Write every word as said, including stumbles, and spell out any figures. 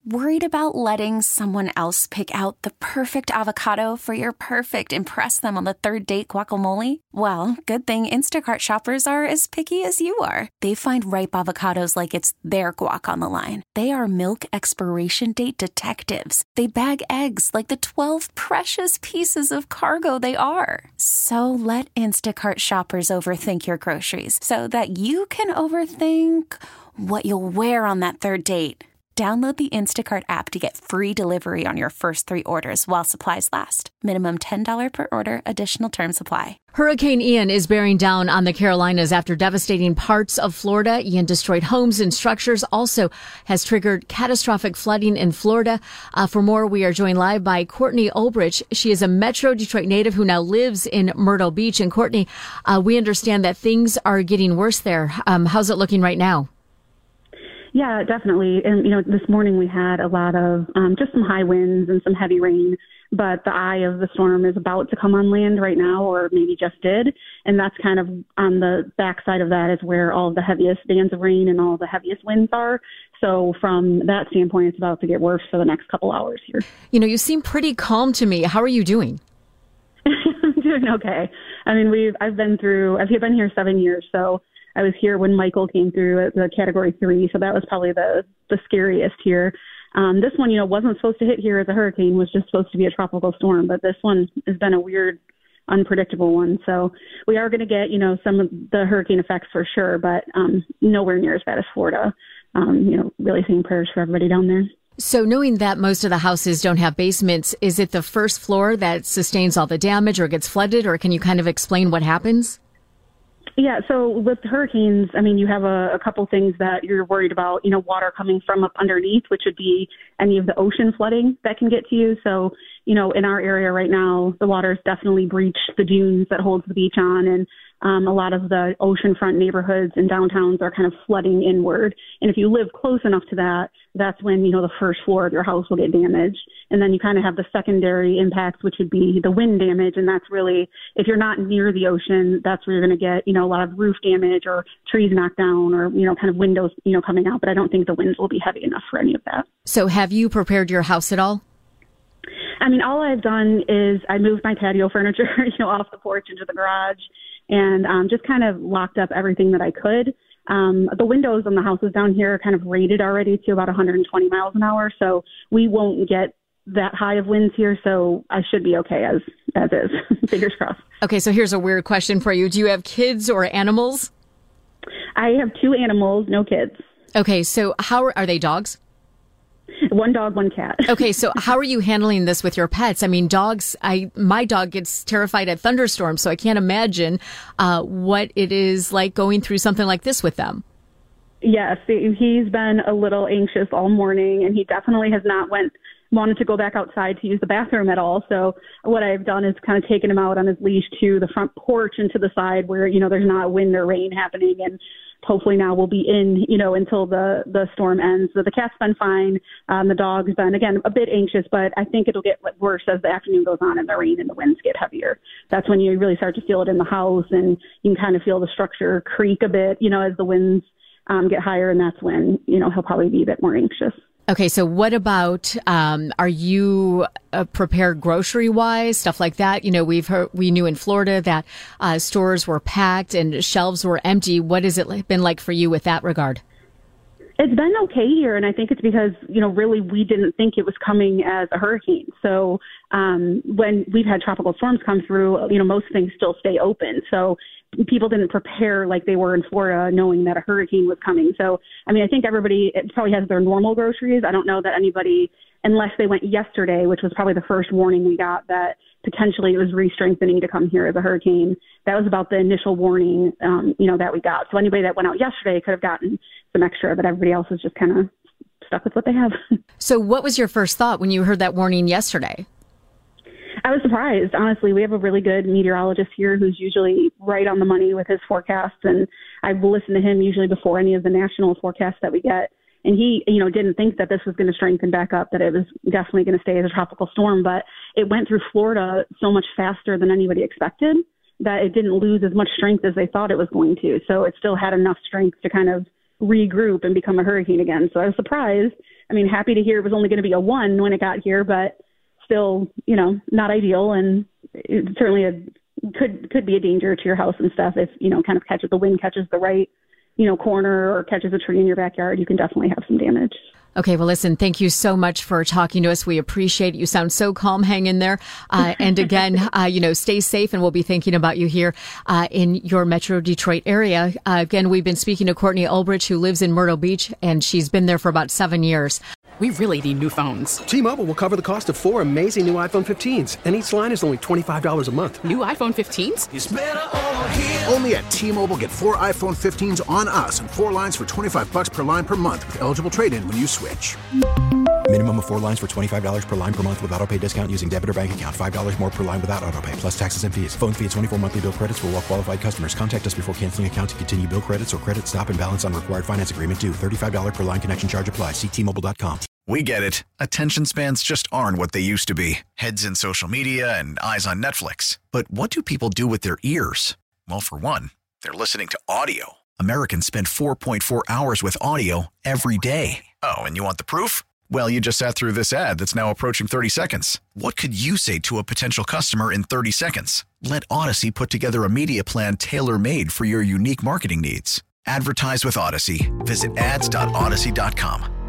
Worried about letting someone else pick out the perfect avocado for your perfect impress them on the third date guacamole? Well, good thing Instacart shoppers are as picky as you are. They find ripe avocados like it's their guac on the line. They are milk expiration date detectives. They bag eggs like the twelve precious pieces of cargo they are. So let Instacart shoppers overthink your groceries so that you can overthink what you'll wear on that third date. Download the Instacart app to get free delivery on your first three orders while supplies last. Minimum ten dollars per order. Additional terms apply. Hurricane Ian is bearing down on the Carolinas after devastating parts of Florida. Ian destroyed homes and structures, also has triggered catastrophic flooding in Florida. Uh, for more, we are joined live by Courtney Olbrich. She is a Metro Detroit native who now lives in Myrtle Beach. And Courtney, uh, we understand that things are getting worse there. Um, how's it looking right now? Yeah, definitely. And, you know, this morning we had a lot of um, just some high winds and some heavy rain, but the eye of the storm is about to come on land right now, or maybe just did. And that's kind of on the backside of that is where all of the heaviest bands of rain and all the heaviest winds are. So from that standpoint, it's about to get worse for the next couple hours here. You know, you seem pretty calm to me. How are you doing? I'm doing okay. I mean, we've I've been through, I've been here seven years, so I was here when Michael came through at the category three, so that was probably the, the scariest here. Um, this one, you know, wasn't supposed to hit here as a hurricane, was just supposed to be a tropical storm, but this one has been a weird, unpredictable one. So we are going to get, you know, some of the hurricane effects for sure, but um, nowhere near as bad as Florida. Um, you know, really saying prayers for everybody down there. So knowing that most of the houses don't have basements, is it the first floor that sustains all the damage or gets flooded, or can you kind of explain what happens? Yeah, so with hurricanes, I mean, you have a, a couple things that you're worried about, you know, water coming from up underneath, which would be any of the ocean flooding that can get to you. So, you know, in our area right now, the water's definitely breached the dunes that holds the beach on, and um, a lot of the oceanfront neighborhoods and downtowns are kind of flooding inward. And if you live close enough to that, that's when, you know, the first floor of your house will get damaged. And then you kind of have the secondary impacts, which would be the wind damage. And that's really, if you're not near the ocean, that's where you're going to get, you know, a lot of roof damage or trees knocked down or, you know, kind of windows, you know, coming out. But I don't think the winds will be heavy enough for any of that. So have you prepared your house at all? I mean, all I've done is I moved my patio furniture, you know, off the porch into the garage and um, just kind of locked up everything that I could. Um, the windows on the houses down here are kind of rated already to about one hundred twenty miles an hour. So we won't get that high of winds here. So I should be okay as, as is. Fingers crossed. Okay. So here's a weird question for you. Do you have kids or animals? I have two animals, no kids. Okay. So how are, are they dogs? One dog, one cat. Okay, so how are you handling this with your pets? I mean, dogs, I my dog gets terrified at thunderstorms, so I can't imagine uh, what it is like going through something like this with them. Yes, he's been a little anxious all morning, and he definitely has not went wanted to go back outside to use the bathroom at all. So what I've done is kind of taken him out on his leash to the front porch and to the side where, you know, there's not wind or rain happening, and hopefully now we'll be in, you know, until the, the storm ends. So the cat's been fine. Um, the dog's been, again, a bit anxious, but I think it'll get worse as the afternoon goes on and the rain and the winds get heavier. That's when you really start to feel it in the house, and you can kind of feel the structure creak a bit, you know, as the winds um, get higher. And that's when, you know, he'll probably be a bit more anxious. Okay, so what about, um, are you uh, prepared grocery-wise, stuff like that? You know, we've heard, we knew in Florida that uh, stores were packed and shelves were empty. What has it been like for you with that regard? It's been okay here, and I think it's because, you know, really we didn't think it was coming as a hurricane. So um, when we've had tropical storms come through, you know, most things still stay open. So people didn't prepare like they were in Florida knowing that a hurricane was coming. So, I mean, I think everybody probably has their normal groceries. I don't know that anybody, unless they went yesterday, which was probably the first warning we got that potentially it was re-strengthening to come here as a hurricane. That was about the initial warning, um, you know, that we got. So anybody that went out yesterday could have gotten some extra, but everybody else is just kind of stuck with what they have. So what was your first thought when you heard that warning yesterday? I was surprised. Honestly, we have a really good meteorologist here who's usually right on the money with his forecasts, and I listen to him usually before any of the national forecasts that we get. And he, you know, didn't think that this was going to strengthen back up, that it was definitely going to stay as a tropical storm, but it went through Florida so much faster than anybody expected that it didn't lose as much strength as they thought it was going to. So it still had enough strength to kind of regroup and become a hurricane again. So I was surprised. I mean, happy to hear it was only going to be a one when it got here, but still, you know, not ideal. And it certainly a, could, could be a danger to your house and stuff. If, you know, kind of catches the wind, catches the right, you know, corner or catches a tree in your backyard, you can definitely have some damage. Okay, well, listen, thank you so much for talking to us. We appreciate it. You sound so calm. Hang in there. Uh, and again, uh, you know, stay safe, and we'll be thinking about you here uh, in your Metro Detroit area. Uh, again, we've been speaking to Courtney Ulbrich, who lives in Myrtle Beach, and she's been there for about seven years. We really need new phones. T-Mobile will cover the cost of four amazing new iPhone fifteens, and each line is only twenty-five dollars a month. New iPhone fifteens? It's better over here. Only at T-Mobile, get four iPhone fifteens on us and four lines for twenty-five bucks per line per month with eligible trade-in when you switch. Minimum of four lines for twenty-five dollars per line per month with autopay discount using debit or bank account. five dollars more per line without autopay, plus taxes and fees. Phone fee at twenty-four monthly bill credits for well-qualified customers. Contact us before canceling account to continue bill credits or credit stop and balance on required finance agreement due. thirty-five dollars per line connection charge applies. See T Mobile dot com. We get it. Attention spans just aren't what they used to be. Heads in social media and eyes on Netflix. But what do people do with their ears? Well, for one, they're listening to audio. Americans spend four point four hours with audio every day. Oh, and you want the proof? Well, you just sat through this ad that's now approaching thirty seconds. What could you say to a potential customer in thirty seconds? Let Odyssey put together a media plan tailor-made for your unique marketing needs. Advertise with Odyssey. Visit ads dot odyssey dot com.